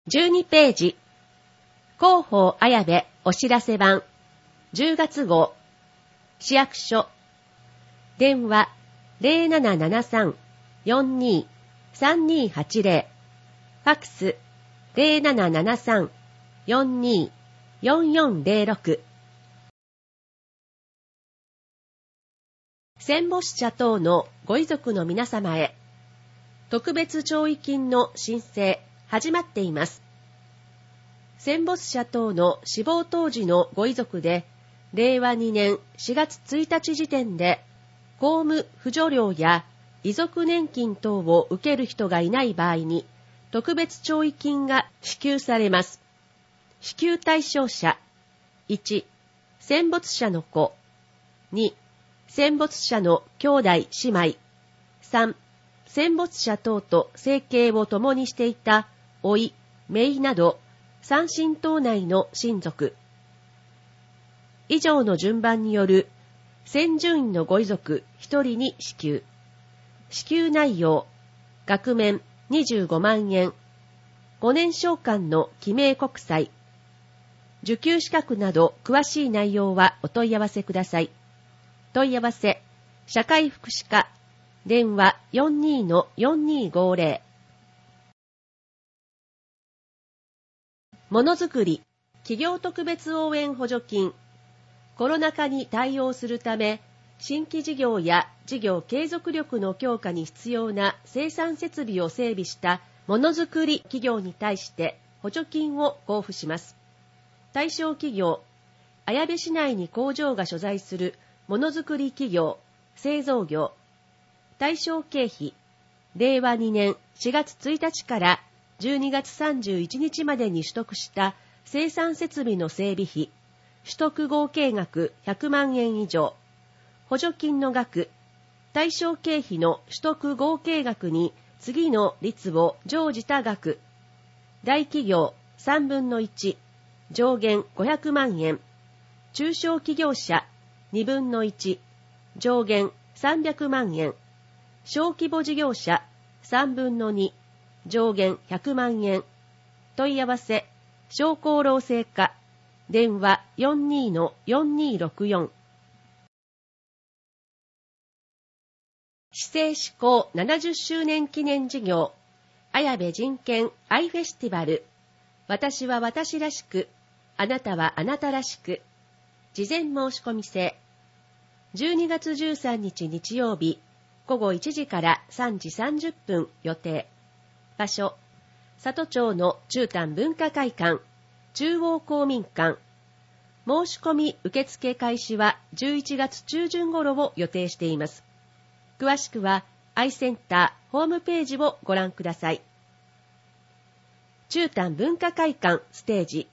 12ページ。広報綾部お知らせ版。10月号。市役所。電話 0773-42-3280。ファックス 0773-42-4406。戦没者等のご遺族の皆様へ、特別弔慰金の申請始まっています。戦没者等の死亡当時のご遺族で、令和2年4月1日時点で、公務扶助料や遺族年金等を受ける人がいない場合に、特別弔慰金が支給されます。支給対象者、1、戦没者の子、2、戦没者の兄弟姉妹、3、戦没者等と生計を共にしていた甥、姪など、三親等内の親族。以上の順番による戦順位のご遺族1人に支給。支給内容、額面25万円、5年償還の記名国債。受給資格など詳しい内容はお問い合わせください。問い合わせ、社会福祉課、電話 42-4250。ものづくり、企業特別応援補助金。コロナ禍に対応するため、新規事業や事業継続力の強化に必要な生産設備を整備したものづくり企業に対して補助金を交付します。対象企業、綾部市内に工場が所在するものづくり企業、製造業。対象経費、令和2年4月1日から12月31日までに取得した生産設備の整備費、取得合計額100万円以上。補助金の額、対象経費の取得合計額に次の率を乗じた額。大企業3分の1、上限500万円。中小企業者2分の1、上限300万円。小規模事業者3分の2、上限100万円。問い合わせ、商工労政課、電話 42-4264。市政施行70周年記念事業、綾部人権アイフェスティバル。私は私らしく、あなたはあなたらしく。事前申し込み制。12月13日日曜日、午後1時から3時30分予定。場所、里町の中丹文化会館、中央公民館。申し込み受付開始は11月中旬頃を予定しています。詳しくは、アイセンターホームページをご覧ください。中丹文化会館ステージ。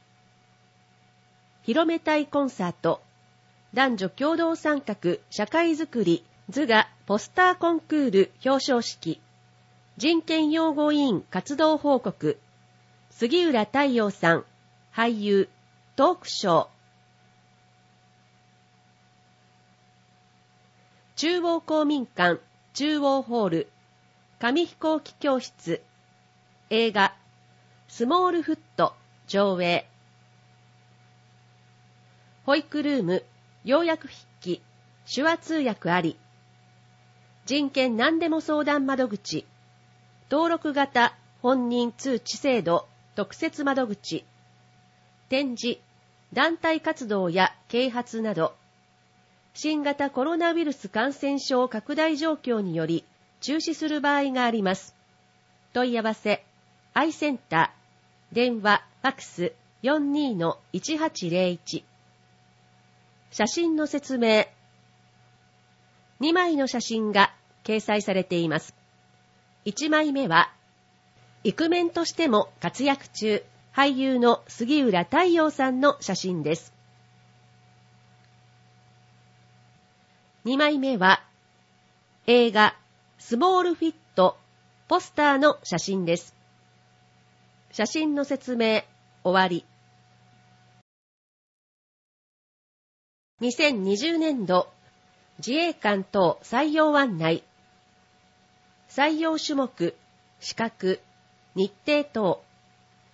広めたいコンサート。男女共同参画社会づくり図画ポスターコンクール表彰式。人権擁護委員活動報告。杉浦太陽さん、俳優、トークショー。中央公民館、中央ホール、紙飛行機教室。映画、スモールフット、上映。保育ルーム、要約筆記、手話通訳あり。人権何でも相談窓口。登録型本人通知制度特設窓口。展示、団体活動や啓発など。新型コロナウイルス感染症拡大状況により中止する場合があります。問い合わせ、アイセンター、電話、ファックス 42-1801。写真の説明。2枚の写真が掲載されています。1枚目は、イクメンとしても活躍中、俳優の杉浦太陽さんの写真です。2枚目は、映画、スモールフィット、ポスターの写真です。写真の説明、終わり。2020年度、自衛官等採用案内。採用種目、資格、日程等。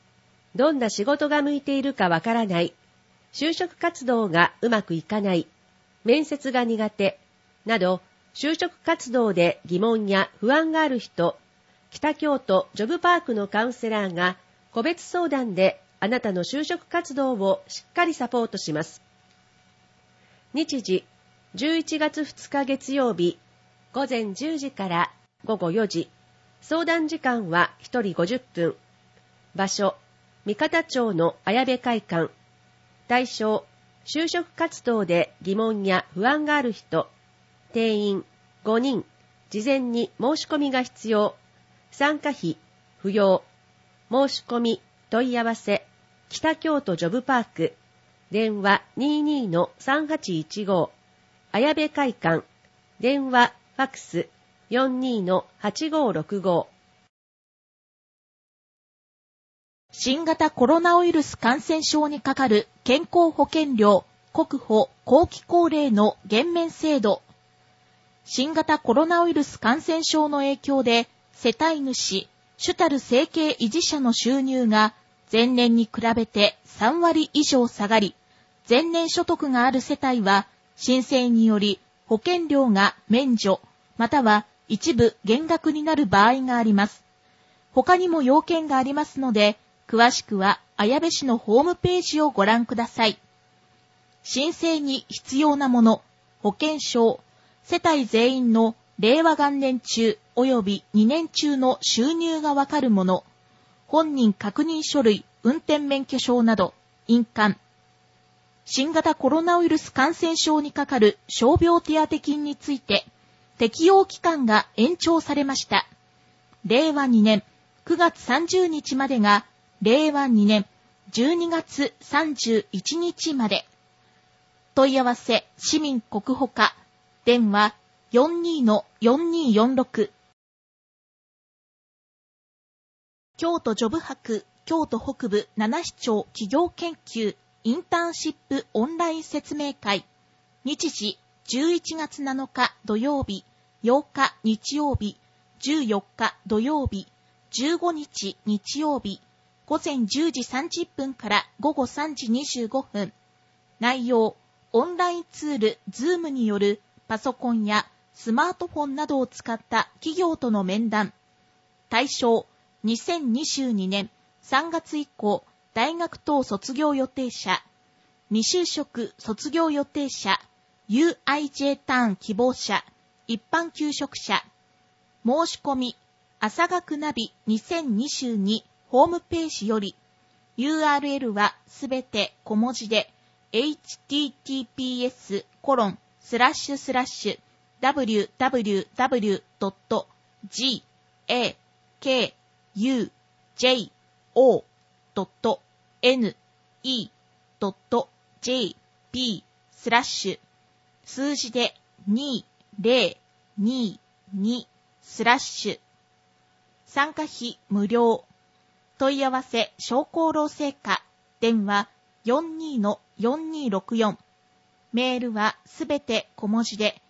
どんな仕事が向いているかわからない、就職活動がうまくいかない、面接が苦手、など、就職活動で疑問や不安がある人、北京都ジョブパークのカウンセラーが個別相談であなたの就職活動をしっかりサポートします。日時、11月2日月曜日、午前10時から午後4時、相談時間は1人50分、場所、三方町の綾部会館、対象、就職活動で疑問や不安がある人、定員5人、事前に申し込みが必要、参加費不要、申し込み問い合わせ、北京都ジョブパーク、電話 22-3815、綾部会館、電話ファックス 42-8565。 新型コロナウイルス感染症にかかる健康保険料国保後期高齢の減免制度。新型コロナウイルス感染症の影響で世帯主、主たる生計維持者の収入が前年に比べて3割以上下がり、前年所得がある世帯は申請により保険料が免除、または一部減額になる場合があります。他にも要件がありますので、詳しくは綾部市のホームページをご覧ください。申請に必要なもの、保険証、世帯全員の令和元年中及び2年中の収入がわかるもの、本人確認書類、運転免許証など、印鑑。新型コロナウイルス感染症にかかる傷病手当金について、適用期間が延長されました。令和2年9月30日までが、令和2年12月31日まで。問い合わせ、市民国保課、電話 42-4246。京都ジョブ博、京都北部7市町企業研究インターンシップオンライン説明会。日時11月7日土曜日、8日日曜日、14日土曜日、15日日曜日、午前10時30分から午後3時25分。内容、オンラインツール Zoom によるパソコンやスマートフォンなどを使った企業との面談。対象、2022年3月以降、大学等卒業予定者、未就職卒業予定者、UIJ ターン希望者、一般求職者。申し込み、朝学ナビ2022ホームページより、URL はすべて小文字で、https://www.gakujo.ne.jp/ 数字で2022/ 参加費無料。問い合わせ商工労政課電話 42-4264 メールはすべて小文字で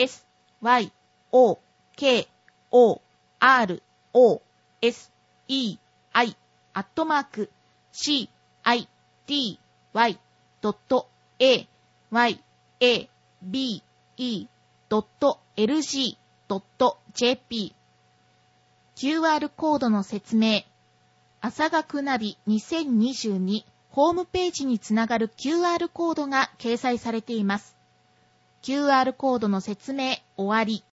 syokoroabe.lg.jp QR コードの説明。朝学ナビ2022ホームページにつながる QR コードが掲載されています。QR コードの説明終わり。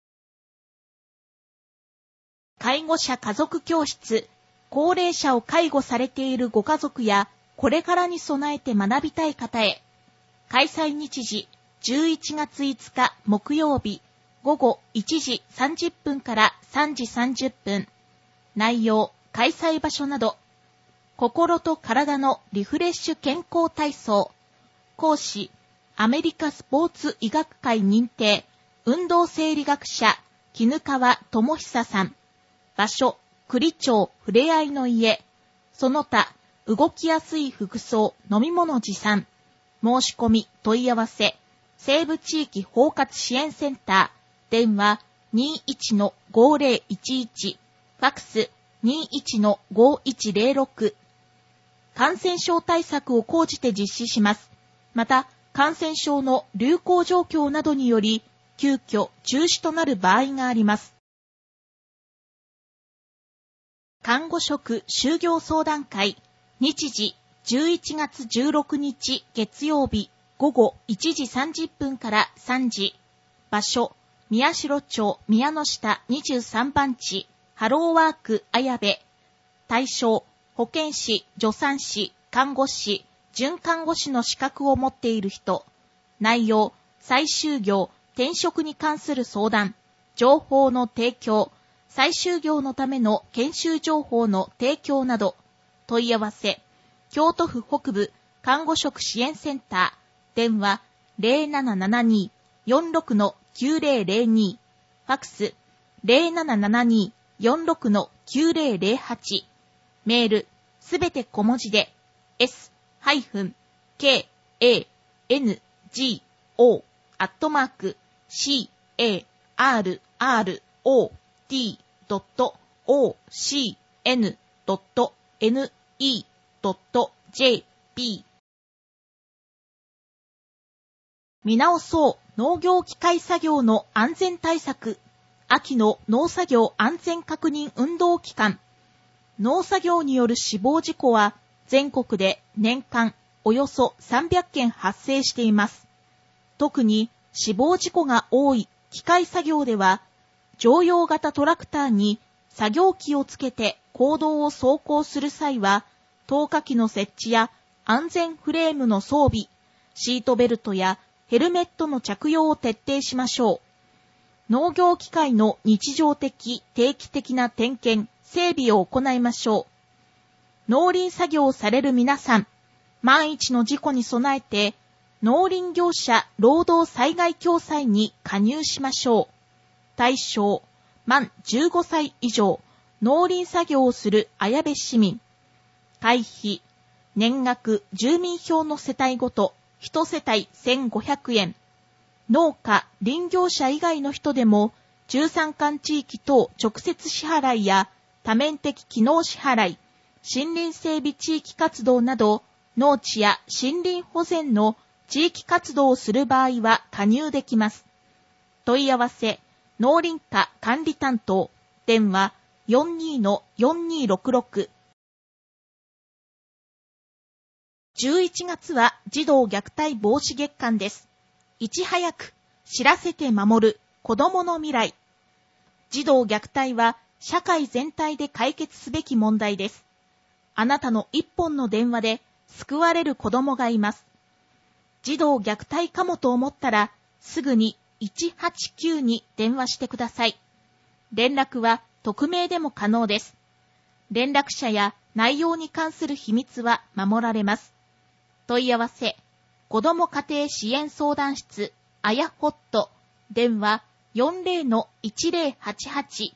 介護者家族教室。高齢者を介護されているご家族やこれからに備えて学びたい方へ。開催日時11月5日木曜日午後1時30分から3時30分。内容、開催場所など。心と体のリフレッシュ健康体操。講師、アメリカスポーツ医学会認定、運動生理学者、絹川智久さん。場所、栗町ふれあいの家。その他、動きやすい服装、飲み物持参。申し込み、問い合わせ。西部地域包括支援センター。電話 21-5011。ファクス 21-5106。感染症対策を講じて実施します。また、感染症の流行状況などにより、急遽中止となる場合があります。看護職就業相談会。日時、11月16日月曜日午後1時30分から3時。場所、宮代町宮の下23番地、ハローワーク綾部。対象、保健師、助産師、看護師、准看護師の資格を持っている人。内容、再就業、転職に関する相談、情報の提供、再就業のための研修情報の提供など。問い合わせ、京都府北部看護職支援センター。電話 0772-46-9002。ファクス 0772-46-9008。メール、すべて小文字で s-carrot.carrot.ocn.ne.jp 見直そう農業機械作業の安全対策。秋の農作業安全確認運動期間。農作業による死亡事故は全国で年間およそ300件発生しています。特に死亡事故が多い機械作業では、乗用型トラクターに作業機をつけて公道を走行する際は、投下機の設置や安全フレームの装備、シートベルトやヘルメットの着用を徹底しましょう。農業機械の日常的、定期的な点検、整備を行いましょう。農林作業をされる皆さん、万一の事故に備えて、農林業者労働災害共済に加入しましょう。対象、満15歳以上、農林作業をする綾部市民。会費、年額住民票の世帯ごと、1世帯1500円。農家、林業者以外の人でも、中山間地域等直接支払いや多面的機能支払い、森林整備地域活動など、農地や森林保全の地域活動をする場合は加入できます。 問い合わせ、農林課管理担当、電話 42-4266。11月は児童虐待防止月間です。いち早く知らせて守る子どもの未来。児童虐待は社会全体で解決すべき問題です。あなたの一本の電話で救われる子どもがいます。児童虐待かもと思ったらすぐに189に電話してください。連絡は匿名でも可能です。連絡者や内容に関する秘密は守られます。問い合わせ、子ども家庭支援相談室、あやほっと、電話 40-1088。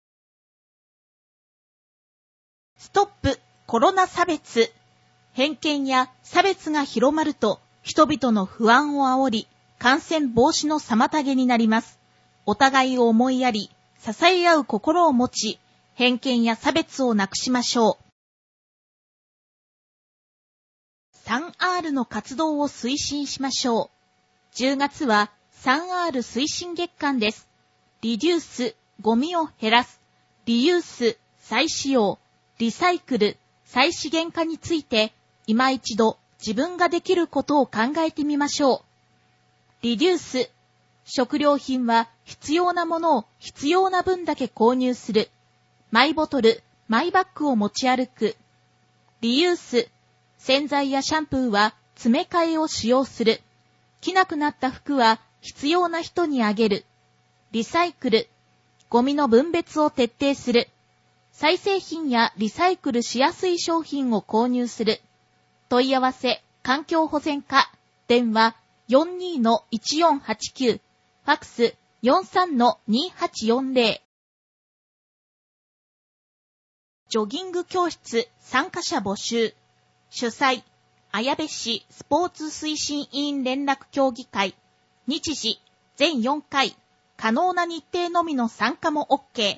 ストップコロナ差別。偏見や差別が広まると人々の不安を煽り、感染防止の妨げになります。お互いを思いやり、支え合う心を持ち、偏見や差別をなくしましょう。3R の活動を推進しましょう。10月は 3R 推進月間です。リデュース、ゴミを減らす。リユース、再使用。リサイクル、再資源化について、今一度自分ができることを考えてみましょう。リデュース、食料品は必要なものを必要な分だけ購入する。マイボトル、マイバッグを持ち歩く。リユース、洗剤やシャンプーは詰め替えを使用する。着なくなった服は必要な人にあげる。リサイクル、ゴミの分別を徹底する。再生品やリサイクルしやすい商品を購入する。問い合わせ、環境保全課、電話 42-1489、ファクス 43-2840。ジョギング教室参加者募集。主催、綾部市スポーツ推進委員連絡協議会。日時、全4回。可能な日程のみの参加も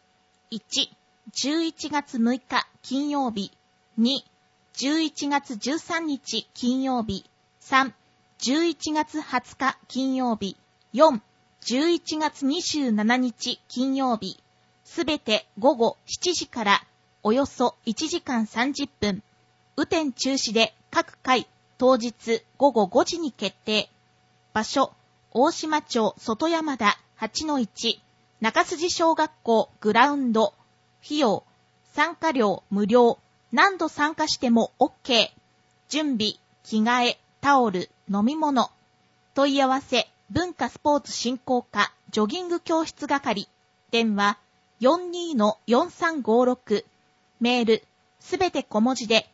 OK。1、11月6日金曜日。2、11月13日金曜日。3、11月20日金曜日。4、11月27日金曜日。すべて午後7時からおよそ1時間30分。雨天中止で各回当日午後5時に決定。場所、大島町外山田 8-1 中筋小学校グラウンド。費用、参加料無料。何度参加しても OK。準備、着替え、タオル、飲み物。問い合わせ、文化スポーツ振興課ジョギング教室係。電話 42-4356。メール、すべて小文字で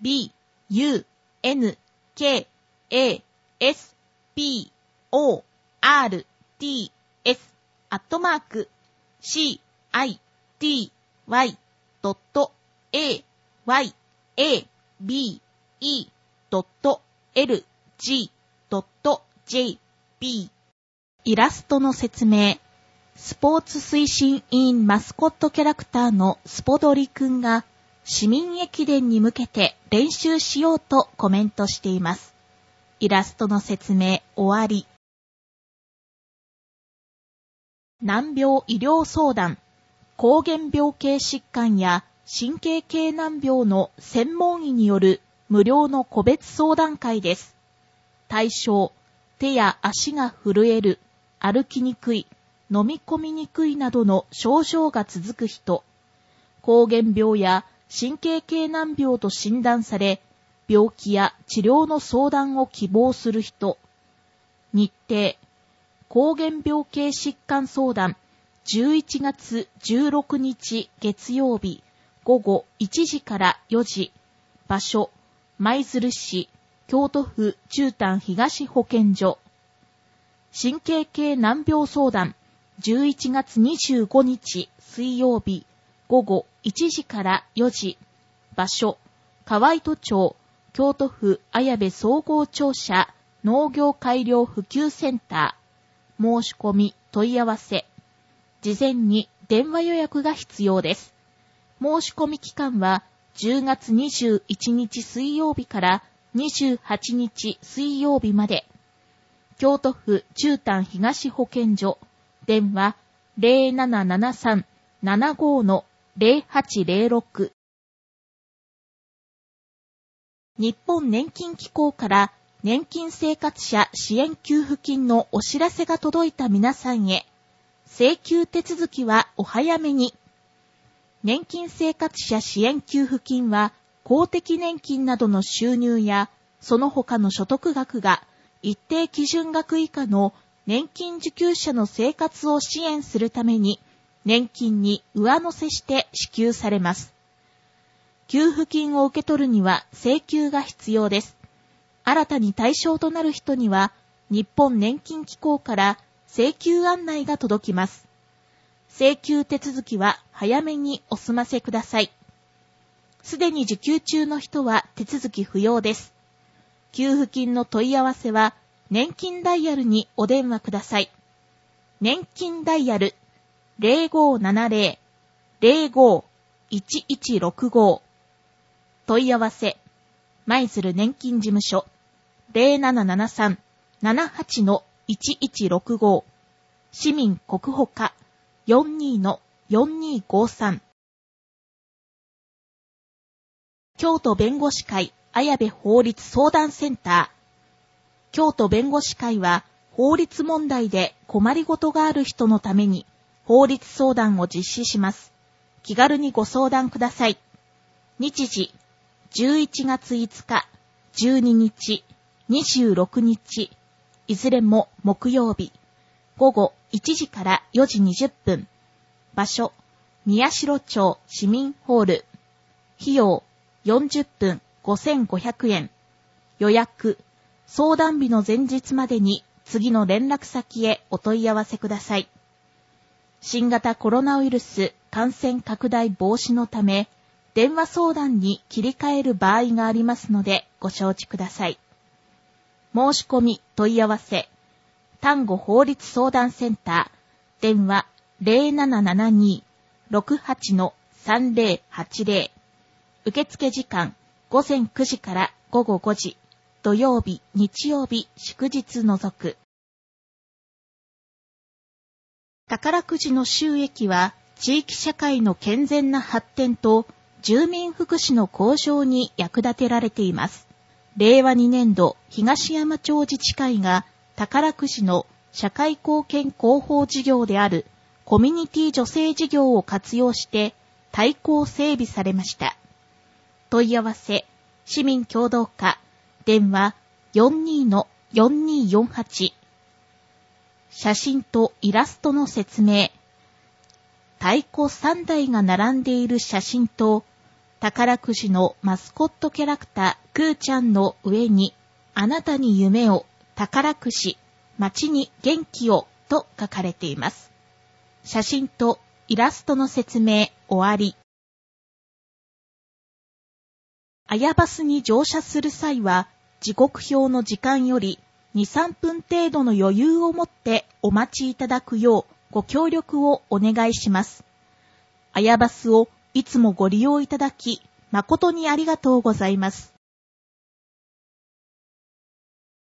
city@cyabe.lg.jp。 イラストの説明。スポーツ推進委員マスコットキャラクターのスポドリくんが市民駅伝に向けて練習しようとコメントしています。イラストの説明終わり。難病医療相談、膠原病系疾患や神経系難病の専門医による無料の個別相談会です。対象、手や足が震える、歩きにくい、飲み込みにくいなどの症状が続く人、膠原病や神経系難病と診断され、病気や治療の相談を希望する人。日程、膠原病系疾患相談、11月16日月曜日、午後1時から4時。場所、舞鶴市、京都府中丹東保健所。神経系難病相談、11月25日水曜日、午後1時から4時。場所、河合都町、京都府綾部総合庁舎農業改良普及センター。申し込み問い合わせ。事前に電話予約が必要です。申し込み期間は10月21日水曜日から28日水曜日まで。京都府中丹東保健所。 電話0773-75-0806。日本年金機構から年金生活者支援給付金のお知らせが届いた皆さんへ、請求手続きはお早めに。年金生活者支援給付金は、公的年金などの収入や、その他の所得額が一定基準額以下の年金受給者の生活を支援するために、年金に上乗せして支給されます。給付金を受け取るには請求が必要です。新たに対象となる人には、日本年金機構から請求案内が届きます。請求手続きは早めにお済ませください。すでに受給中の人は手続き不要です。給付金の問い合わせは、年金ダイヤルにお電話ください。年金ダイヤル 0570-05-1165 問い合わせ、舞鶴年金事務所 0773-78-1165 市民国保課 42-4253 京都弁護士会綾部法律相談センター。京都弁護士会は法律問題で困りごとがある人のために法律相談を実施します。気軽にご相談ください。日時11月5日、12日、26日、いずれも木曜日、午後1時から4時20分。場所、宮代町市民ホール。費用、40分5500円。予約、相談日の前日までに次の連絡先へお問い合わせください。新型コロナウイルス感染拡大防止のため、電話相談に切り替える場合がありますのでご承知ください。申し込み問い合わせ、丹後法律相談センター、電話0772-68-3080。受付時間、午前9時から午後5時、土曜日、日曜日、祝日除く。宝くじの収益は、地域社会の健全な発展と、住民福祉の向上に役立てられています。令和2年度、東山町自治会が、宝くじの社会貢献広報事業である、コミュニティ助成事業を活用して、対抗整備されました。問い合わせ、市民協同課、電話 42-4248。写真とイラストの説明。太鼓3台が並んでいる写真と、宝くじのマスコットキャラクター、くーちゃんの上に、あなたに夢を、宝くじ、街に元気を、と書かれています。写真とイラストの説明、終わり。綾バスに乗車する際は、時刻表の時間より2、3分程度の余裕を持ってお待ちいただくようご協力をお願いします。綾バスをいつもご利用いただき、誠にありがとうございます。